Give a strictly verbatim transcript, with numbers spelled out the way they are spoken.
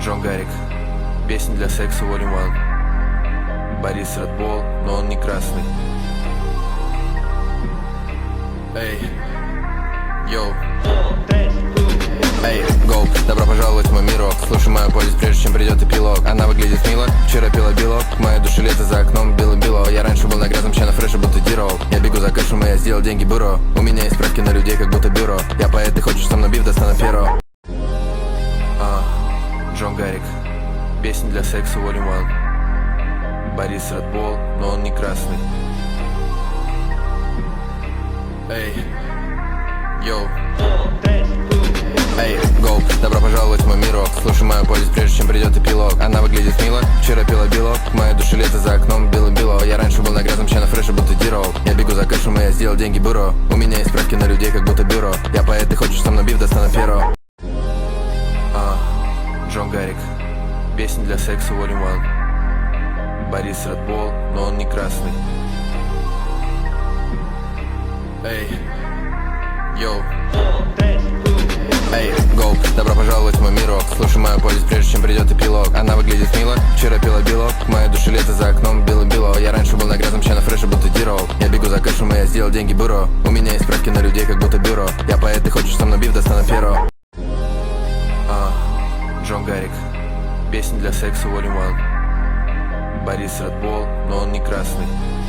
Джон Гарик. Песня для секса All in One. Борис Редбол, но он не красный. Эй, йоу. Эй, гоу, добро пожаловать в мой мирок. Слушай мою повесть, прежде чем придет эпилог. Она выглядит мило, вчера пила белок. В моей душе лето за окном бело-бело. Я раньше был на грязном чай, на фреше будто дирол. Я бегу за кэшем, и я сделал деньги бюро. У меня есть справки на людей, как будто бюро. Я поэт, ты хочешь со мной биф, достану перо. А, Джон Гарик. Песня для секса All in One. Борис Редбол, но он не красный. Эй, йоу. Эй, гоу, добро пожаловать в мой мирок. Слушай мою повесть, прежде чем придет эпилог. Она выглядит мило, вчера пила белок. В моей душе лето за окном бело-бело. Я раньше был на грязном чай, на фреше будто дирол. Я бегу за кэшем, и я сделал деньги бюро. У меня есть справки на людей, как будто бюро. Я поэт, ты хочешь со мной биф, достану перо. А, Джон Гарик. Песня для секса All in One. Борис Редбол, но он не красный. Эй, йоу. Эй, гоу, добро пожаловать в мой мирок. Слушай мою повесть, прежде чем придет эпилог. Она выглядит мило, вчера пила белок. В моей душе лето за окном бело-бело. Я раньше был на грязном чай, на фреше будто дирол. Я бегу за кэшем, и я сделал деньги бюро. У меня есть справки на людей, как будто бюро. Я поэт, ты хочешь со мной биф, достану перо. А, Джон Гарик. Песня для секса All in One. Борис Редбол, но он не красный.